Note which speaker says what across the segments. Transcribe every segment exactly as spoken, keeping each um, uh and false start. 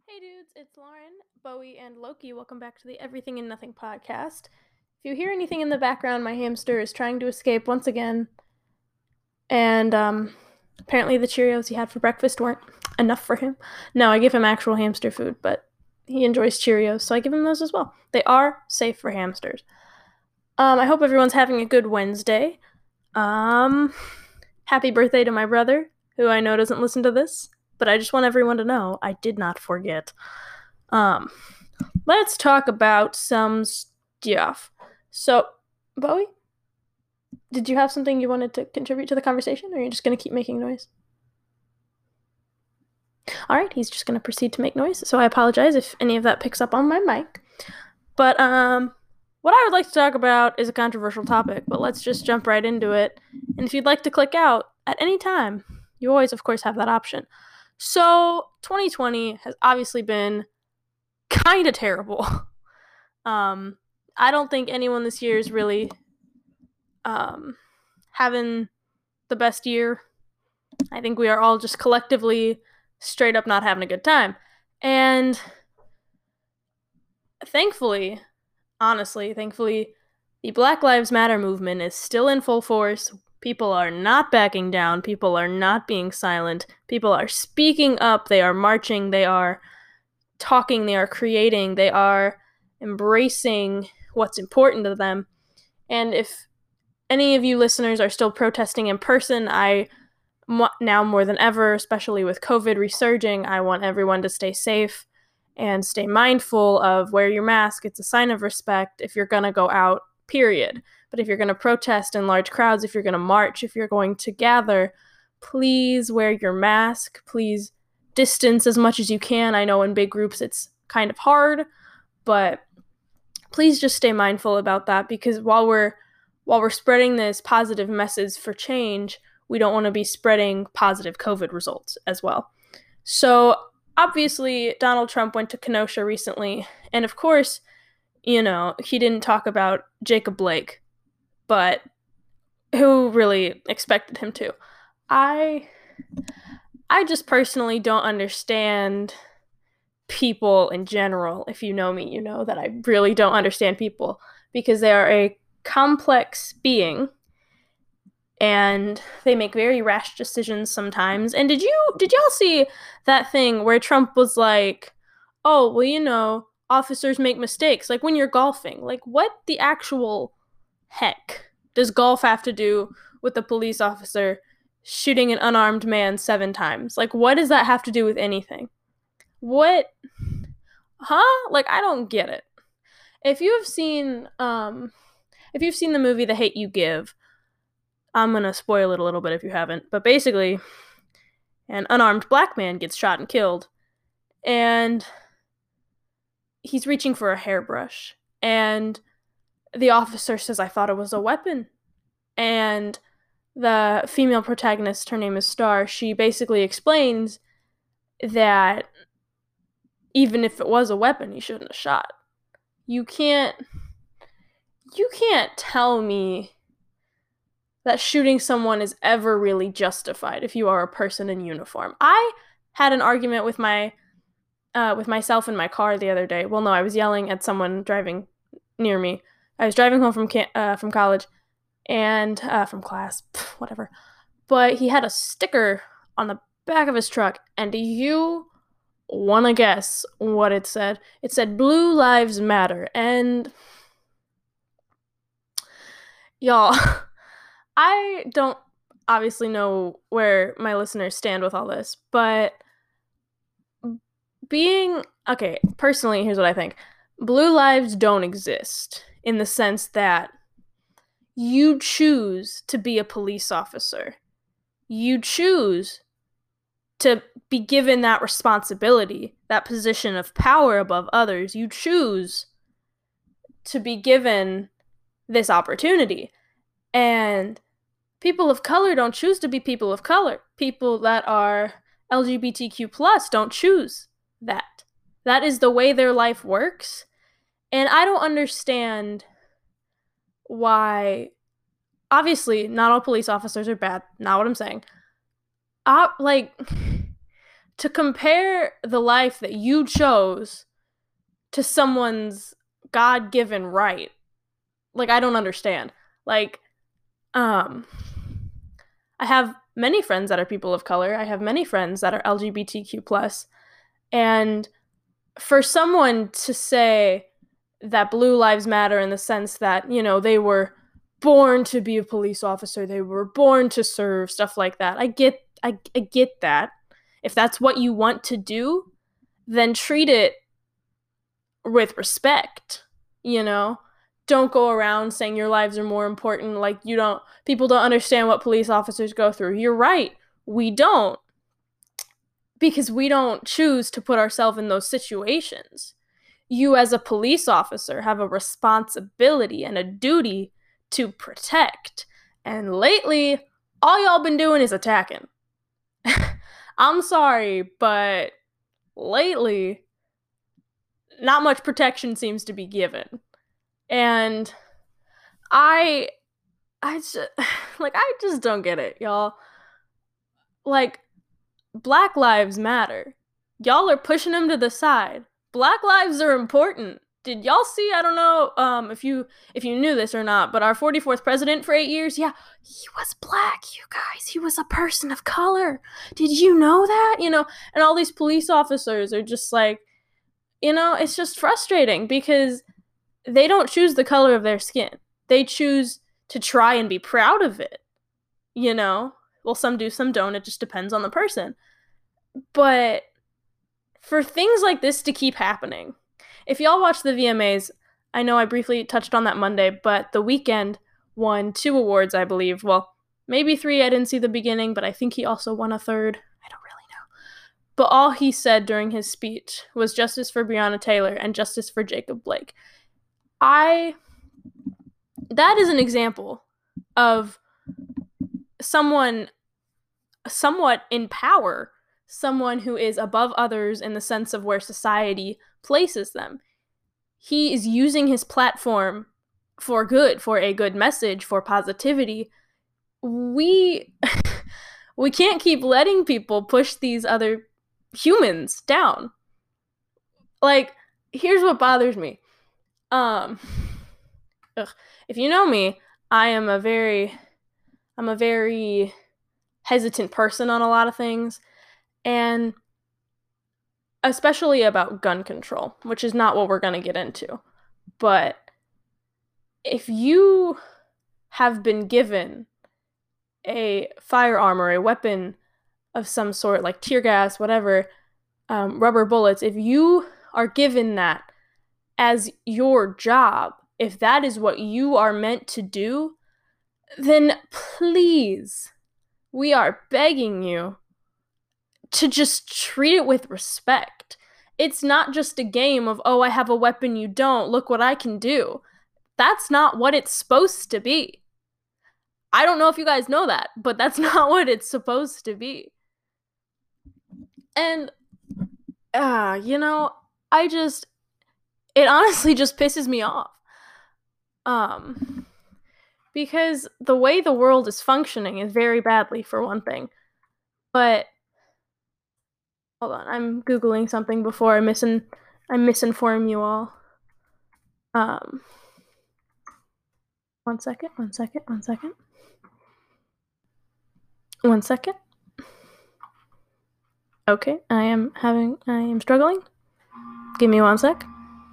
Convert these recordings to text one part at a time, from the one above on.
Speaker 1: Hey dudes, it's Lauren, Bowie, and Loki. Welcome back to the Everything and Nothing podcast. If you hear anything in the background, my hamster is trying to escape once again. And um, apparently the Cheerios he had for breakfast weren't enough for him. No, I give him actual hamster food, but he enjoys Cheerios, so I give him those as well. They are safe for hamsters. Um, I hope everyone's having a good Wednesday. Um, happy birthday to my brother, who I know doesn't listen to this, but I just want everyone to know I did not forget. Um, let's talk about some stuff. So, Bowie, did you have something you wanted to contribute to the conversation, or are you just going to keep making noise? All right, he's just going to proceed to make noise, so I apologize if any of that picks up on my mic. But um, what I would like to talk about is a controversial topic, but let's just jump right into it. And if you'd like to click out at any time, you always, of course, have that option. So, twenty twenty has obviously been kind of terrible. um, I don't think anyone this year is really um, having the best year. I think we are all just collectively straight up not having a good time. And thankfully, honestly, thankfully, the Black Lives Matter movement is still in full force. People are not backing down. People are not being silent. People are speaking up. They are marching. They are talking. They are creating. They are embracing what's important to them. And if any of you listeners are still protesting in person, I now more than ever, especially with COVID resurging, I want everyone to stay safe and stay mindful of wear your mask. It's a sign of respect if you're going to go out, period. But if you're going to protest in large crowds, if you're going to march, if you're going to gather, please wear your mask. Please distance as much as you can. I know in big groups it's kind of hard, but please just stay mindful about that, because while we're while we're spreading this positive message for change, we don't want to be spreading positive COVID results as well. So obviously, Donald Trump went to Kenosha recently, and of course, you know, he didn't talk about Jacob Blake, but who really expected him to? I I just personally don't understand people in general. If you know me, you know that I really don't understand people, because they are a complex being and they make very rash decisions sometimes. And did you did y'all see that thing where Trump was like, "Oh, well, you know, officers make mistakes, like when you're golfing." Like, what the actual heck does golf have to do with a police officer shooting an unarmed man seven times? Like, what does that have to do with anything? What? Huh? Like, I don't get it. If you have seen um if you've seen the movie The Hate U Give, I'm gonna spoil it a little bit if you haven't, but basically, an unarmed black man gets shot and killed, and he's reaching for a hairbrush, and the officer says, "I thought it was a weapon." And the female protagonist, her name is Star, she basically explains that even if it was a weapon, he shouldn't have shot. You can't you can't tell me that shooting someone is ever really justified if you are a person in uniform. I had an argument with my uh, with myself in my car the other day. Well, no, I was yelling at someone driving near me. I was driving home from ca- uh, from college and uh, from class, pff, whatever. But he had a sticker on the back of his truck, and do you want to guess what it said? It said "Blue Lives Matter," and y'all, I don't obviously know where my listeners stand with all this, but being okay, personally, here's what I think. Blue lives don't exist in the sense that you choose to be a police officer. You choose to be given that responsibility, that position of power above others. You choose to be given this opportunity. And people of color don't choose to be people of color. People that are L G B T Q plus don't choose that. That is the way their life works. And I don't understand why. Obviously, not all police officers are bad. Not what I'm saying. Uh, like, to compare the life that you chose to someone's God-given right, like, I don't understand. Like, um, I have many friends that are people of color. I have many friends that are L G B T Q plus, and for someone to say that blue lives matter in the sense that, you know, they were born to be a police officer, they were born to serve, stuff like that. I get I, I get that. If that's what you want to do, then treat it with respect, you know? Don't go around saying your lives are more important, like you don't people don't understand what police officers go through. You're right. We don't. Because we don't choose to put ourselves in those situations. You, as a police officer, have a responsibility and a duty to protect. And lately, all y'all been doing is attacking. I'm sorry, but lately, not much protection seems to be given. And I, I just, like, I just don't get it, y'all. Like, Black lives matter. Y'all are pushing them to the side. Black lives are important. Did y'all see, I don't know um, if you if you knew this or not, but our forty-fourth president for eight years, yeah, he was black, you guys. He was a person of color. Did you know that? You know, and all these police officers are just like, you know, it's just frustrating because they don't choose the color of their skin. They choose to try and be proud of it, you know? Well, some do, some don't. It just depends on the person. But for things like this to keep happening, if y'all watch the V M As, I know I briefly touched on that Monday, but The Weeknd won two awards, I believe. Well, maybe three. I didn't see the beginning, but I think he also won a third. I don't really know. But all he said during his speech was justice for Breonna Taylor and justice for Jacob Blake. I... That is an example of someone somewhat in power, someone who is above others in the sense of where society places them. He is using his platform for good, for a good message, for positivity. We we can't keep letting people push these other humans down. Like, here's what bothers me. Um ugh, if you know me, I am a very I'm a very hesitant person on a lot of things, and especially about gun control, which is not what we're going to get into. But if you have been given a firearm or a weapon of some sort, like tear gas, whatever, um, rubber bullets, if you are given that as your job, if that is what you are meant to do, then please, we are begging you to just treat it with respect. It's not just a game of, oh, I have a weapon, you don't, look what I can do. That's not what it's supposed to be. I don't know if you guys know that, but that's not what it's supposed to be. And, uh, you know, I just, it honestly just pisses me off. Um... Because the way the world is functioning is very badly, for one thing. But, hold on, I'm Googling something before I, misin- I misinform you all. Um, one second, one second, one second. One second. Okay, I am having, I am struggling. Give me one sec.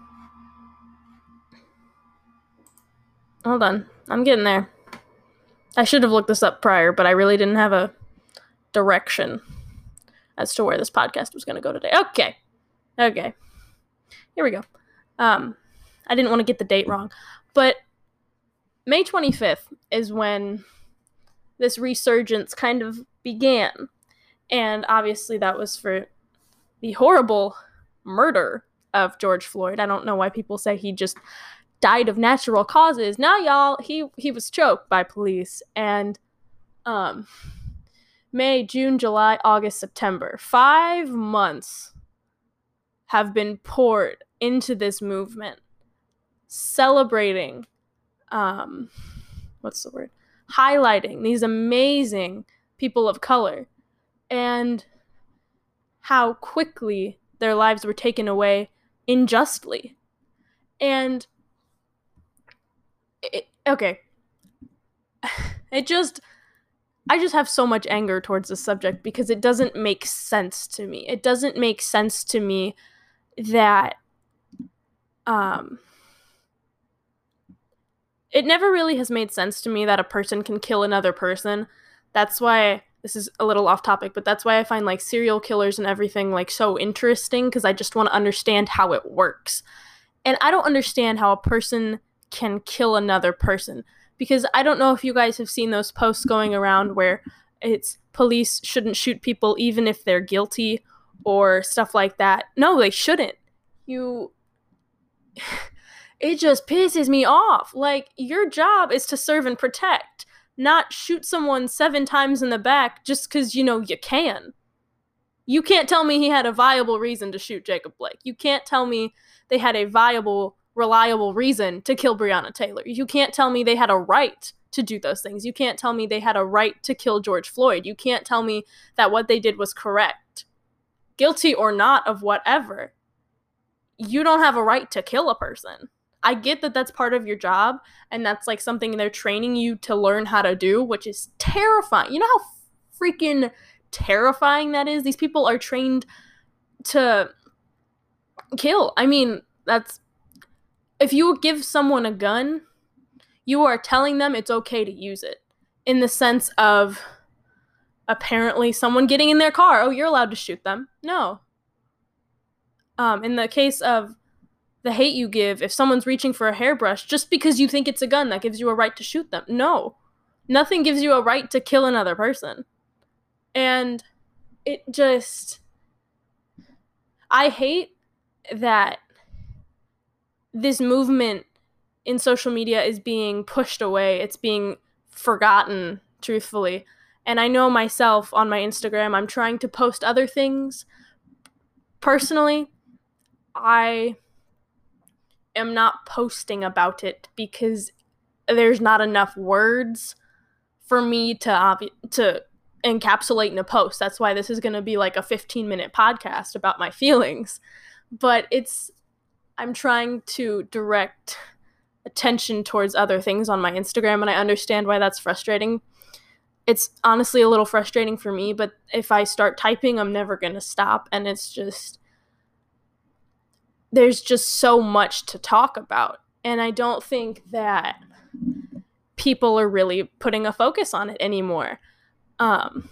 Speaker 1: Hold on, I'm getting there. I should have looked this up prior, but I really didn't have a direction as to where this podcast was going to go today. Okay. Okay. Here we go. Um, I didn't want to get the date wrong, but May twenty-fifth is when this resurgence kind of began. And obviously that was for the horrible murder of George Floyd. I don't know why people say he just died of natural causes. Now, y'all, he he was choked by police. And um, May, June, July, August, September, five months have been poured into this movement, celebrating, um, what's the word? Highlighting these amazing people of color. And how quickly their lives were taken away unjustly. And it, okay, it just, I just have so much anger towards this subject because it doesn't make sense to me. It doesn't make sense to me that um, it never really has made sense to me that a person can kill another person. That's why, this is a little off topic, but that's why I find like serial killers and everything like so interesting, because I just want to understand how it works. And I don't understand how a person can kill another person, because I don't know if you guys have seen those posts going around where it's police shouldn't shoot people even if they're guilty or stuff like that. No, they shouldn't. You... It just pisses me off. Like, your job is to serve and protect, not shoot someone seven times in the back just because, you know, you can. You can't tell me he had a viable reason to shoot Jacob Blake. You can't tell me they had a viable, reliable reason to kill Breonna Taylor. You can't tell me they had a right to do those things. You can't tell me they had a right to kill George Floyd. You can't tell me that what they did was correct. Guilty or not of whatever, you don't have a right to kill a person. I get that that's part of your job, and that's like something they're training you to learn how to do, which is terrifying. You know how freaking terrifying that is? These people are trained to kill. I mean, that's... If you give someone a gun, you are telling them it's okay to use it. In the sense of apparently someone getting in their car. Oh, you're allowed to shoot them. No. Um, in the case of the hate you give, if someone's reaching for a hairbrush, just because you think it's a gun, that gives you a right to shoot them. No. Nothing gives you a right to kill another person. And it just... I hate that this movement in social media is being pushed away. It's being forgotten, truthfully. And I know myself on my Instagram, I'm trying to post other things. Personally, I am not posting about it because there's not enough words for me to obvi- to encapsulate in a post. That's why this is going to be like a fifteen minute podcast about my feelings. But it's, I'm trying to direct attention towards other things on my Instagram, and I understand why that's frustrating. It's honestly a little frustrating for me, but if I start typing, I'm never going to stop, and it's just, there's just so much to talk about, and I don't think that people are really putting a focus on it anymore. Um,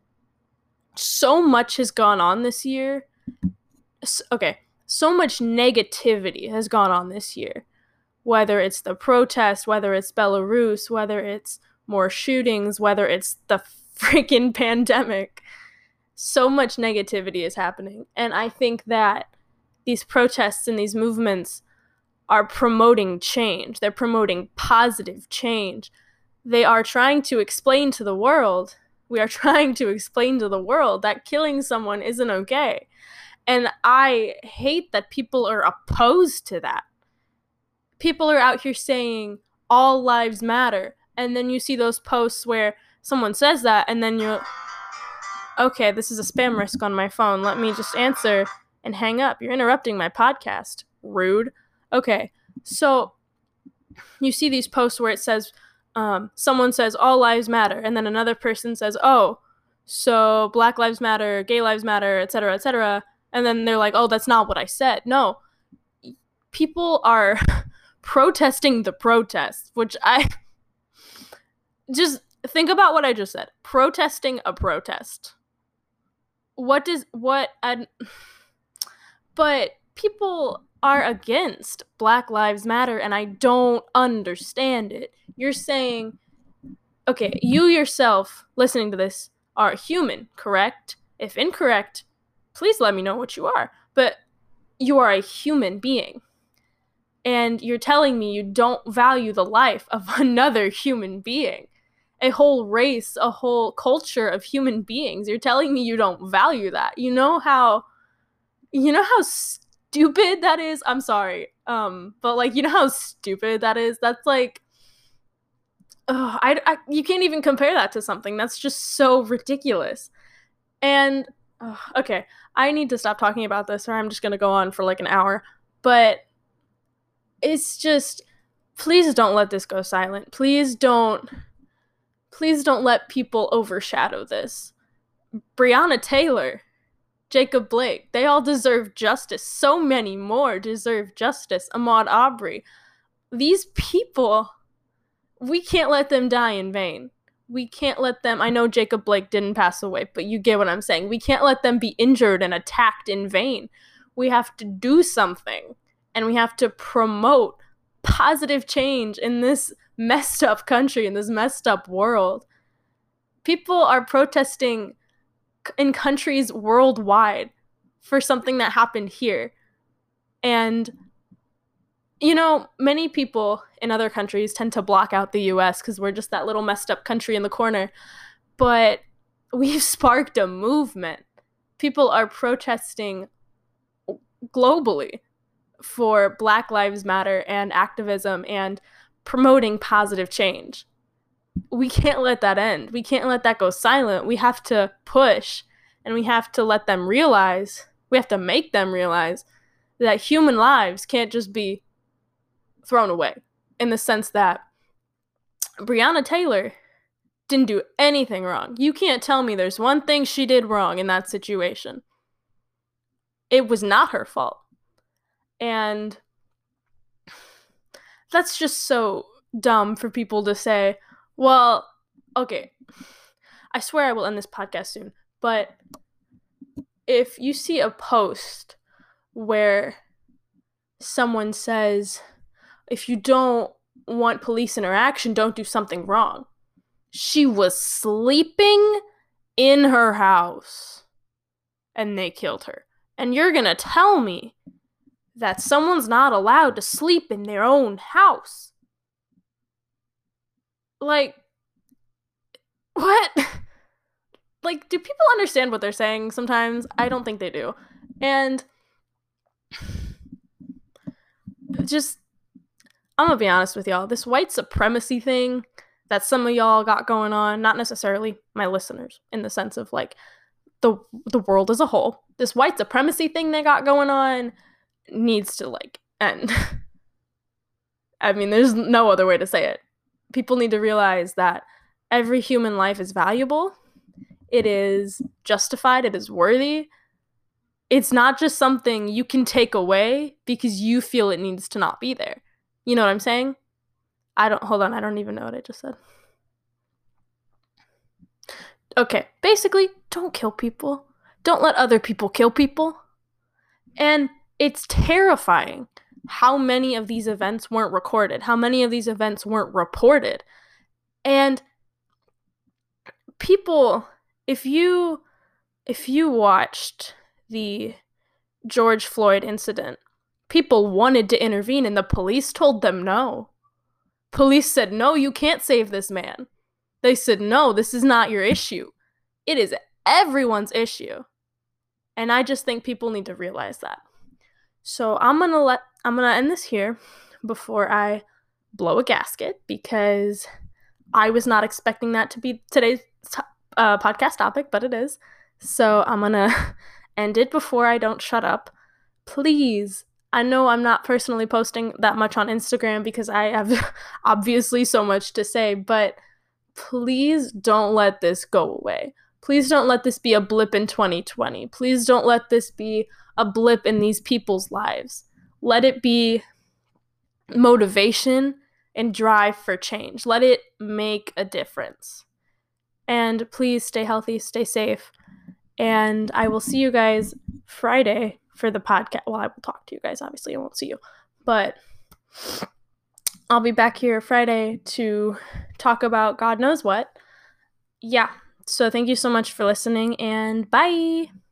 Speaker 1: so much has gone on this year. Okay, so much negativity has gone on this year. Whether it's the protest, whether it's Belarus, whether it's more shootings, whether it's the freaking pandemic. So much negativity is happening. And I think that these protests and these movements are promoting change. They're promoting positive change. They are trying to explain to the world, we are trying to explain to the world that killing someone isn't okay. And I hate that people are opposed to that. People are out here saying all lives matter. And then you see those posts where someone says that, and then you're, okay, this is a spam risk on my phone. Let me just answer and hang up. You're interrupting my podcast. Rude. Okay, so you see these posts where it says, um, someone says all lives matter, and then another person says, oh, so Black Lives Matter, Gay Lives Matter, et cetera, et cetera. And then they're like, oh, that's not what I said. No, people are protesting the protests, which I... Just think about what I just said. Protesting a protest. What does... What... I'd, but people are against Black Lives Matter, and I don't understand it. You're saying... Okay, you yourself, listening to this, are human, correct? If incorrect, please let me know what you are. But you are a human being. And you're telling me you don't value the life of another human being. A whole race, a whole culture of human beings. You're telling me you don't value that. You know how, you know how stupid that is? I'm sorry. Um, but like, you know how stupid that is? That's like, oh, I, I, you can't even compare that to something. That's just so ridiculous. And Ugh, okay, I need to stop talking about this or I'm just going to go on for like an hour. But it's just, please don't let this go silent. Please don't, please don't let people overshadow this. Breonna Taylor, Jacob Blake, they all deserve justice. So many more deserve justice. Ahmaud Arbery. These people, we can't let them die in vain. We can't let them, I know Jacob Blake didn't pass away, but you get what I'm saying. We can't let them be injured and attacked in vain. We have to do something, and we have to promote positive change in this messed up country, in this messed up world. People are protesting in countries worldwide for something that happened here. And, you know, many people in other countries tend to block out the U S because we're just that little messed up country in the corner. But we've sparked a movement. People are protesting globally for Black Lives Matter and activism and promoting positive change. We can't let that end. We can't let that go silent. We have to push, and we have to let them realize, we have to make them realize that human lives can't just be thrown away, in the sense that Breonna Taylor didn't do anything wrong. You can't tell me there's one thing she did wrong in that situation. It was not her fault. And that's just so dumb for people to say, well, okay, I swear I will end this podcast soon, but if you see a post where someone says, if you don't want police interaction, don't do something wrong. She was sleeping in her house and they killed her. And you're gonna tell me that someone's not allowed to sleep in their own house? Like, what? Like, do people understand what they're saying sometimes? I don't think they do. And just, I'm gonna be honest with y'all, this white supremacy thing that some of y'all got going on, not necessarily my listeners, in the sense of, like, the the world as a whole, this white supremacy thing they got going on needs to, like, end. I mean, there's no other way to say it. People need to realize that every human life is valuable. It is justified. It is worthy. It's not just something you can take away because you feel it needs to not be there. You know what I'm saying? I don't, hold on, I don't even know what I just said. Okay, basically, don't kill people. Don't let other people kill people. And it's terrifying how many of these events weren't recorded, how many of these events weren't reported. And people, if you if you watched the George Floyd incident, people wanted to intervene and the police told them no. Police said, no, you can't save this man. They said, no, this is not your issue. It is everyone's issue. And I just think people need to realize that. So I'm gonna let I'm gonna end this here before I blow a gasket, because I was not expecting that to be today's t- uh, podcast topic, but it is. So I'm gonna end it before I don't shut up. Please, I know I'm not personally posting that much on Instagram because I have obviously so much to say, but please don't let this go away. Please don't let this be a blip in twenty twenty. Please don't let this be a blip in these people's lives. Let it be motivation and drive for change. Let it make a difference. And please stay healthy, stay safe. And I will see you guys Friday for the podcast. Well, I will talk to you guys, obviously. I won't see you. But I'll be back here Friday to talk about God knows what. Yeah. So thank you so much for listening, and bye!